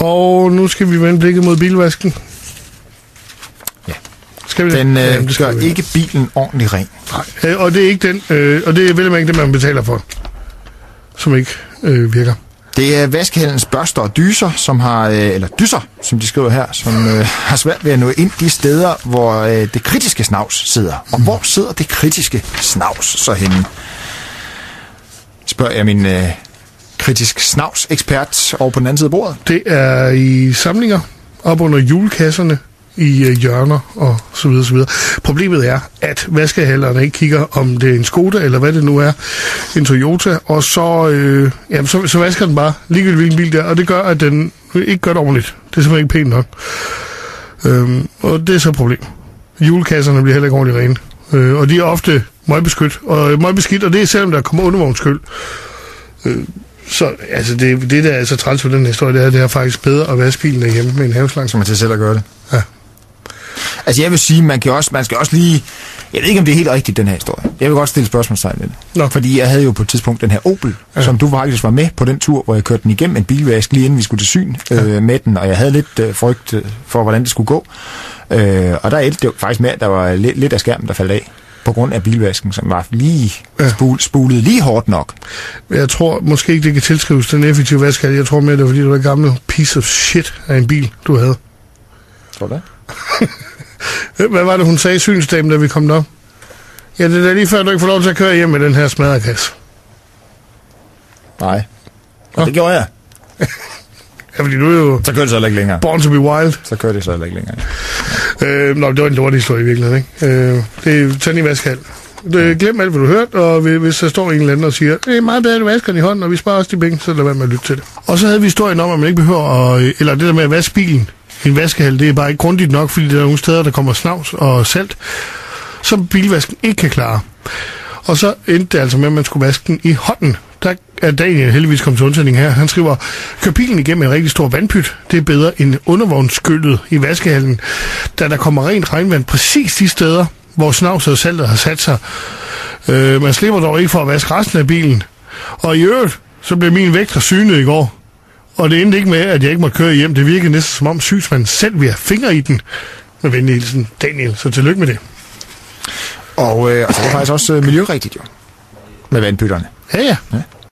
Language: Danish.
Og nu skal vi vende blikket mod bilvasken. Ja. Skal vi det? Den gør ikke bilen ordentligt ren. Nej, og det er ikke den, og det er vel ikke det, man betaler for, som ikke virker. Det er vaskehallens børster og dyser, som har, eller dyser, som de skriver her, som har svært ved at nå ind de steder, hvor det kritiske snavs sidder. Og hvor sidder det kritiske snavs så henne? Spørger jeg min kritisk snavs-ekspert over på den anden side af bordet. Det er i samlinger op under julekasserne, i hjørner og så videre, så videre. Problemet er, at vaskehallerne ikke kigger, om det er en Skoda, eller hvad det nu er, en Toyota, og så vasker den bare ligegyldigt hvilken bil der, og det gør, at den ikke gør det ordentligt. Det er simpelthen ikke pænt nok. Og det er så et problem. Julekasserne bliver heller ikke ordentligt rene. Og de er ofte møgbeskidt, og det er selvom der kommer undervognsskyld. Så altså det der er så træls for den historie, det er faktisk bedre at vaske bilen derhjemme med en haveslange. Så man til selv at gøre det. Ja. Altså jeg vil sige, man skal også lige... Jeg ved ikke, om det er helt rigtigt, den her historie. Jeg vil godt stille spørgsmålstegn ved det. Nå. Fordi jeg havde jo på et tidspunkt den her Opel, som du faktisk var med på den tur, hvor jeg kørte den igennem en bilvask, lige inden vi skulle til syn med den, og jeg havde lidt frygt for, hvordan det skulle gå. Og der endte det jo faktisk med, at der var lidt af skærmen, der faldt af, på grund af bilvasken, som var lige spulet lige hårdt nok. Jeg tror måske ikke, det kan tilskrives den effektive vaskehal. Jeg tror mere, det var fordi, det var en gammel piece of shit af en bil, du havde. Tror du det? Hvad var det, hun sagde i synsdagen, da vi kom derop? Ja, det er da lige før, du ikke får lov til at køre hjem med den her smadrekasse. Nej. Det gjorde jeg. Ja, fordi du er jo... Så kører det så ikke længere. Born to be wild. Så kører det så ikke længere. Det var en lortehistorie i virkeligheden, ikke? Det er sådan i vaskehal. Glem alt, hvad du hørte, og hvis der står en eller anden og siger, det er meget bedre, at du vasker den i hånden, og vi sparer også de penge, så lad være med at lytte til det. Og så havde vi historien om, at man ikke behøver eller det der med at vaske bilen i en vaskehal, det er bare ikke grundigt nok, fordi der er nogle steder, der kommer snavs og salt, som bilvasken ikke kan klare. Og så endte det altså med, at man skulle vaske den i hånden. Der er Daniel heldigvis kommet til undsætning her. Han skriver, kør bilen igennem en rigtig stor vandpyt. Det er bedre end undervognsskyllet i vaskehallen, da der kommer rent regnvand præcis de steder, hvor snavset og saltet har sat sig. Man slipper dog ikke for at vaske resten af bilen. Og i øvrigt, så blev min vægter synet i går. Og det endte ikke med, at jeg ikke måtte køre hjem. Det virkede næsten som om synsmanden selv ville have fingre i den. Med venlig hilsen, Daniel. Så tillykke med det. Og så er det faktisk også miljørigtigt jo. Med vandpytterne. Ja.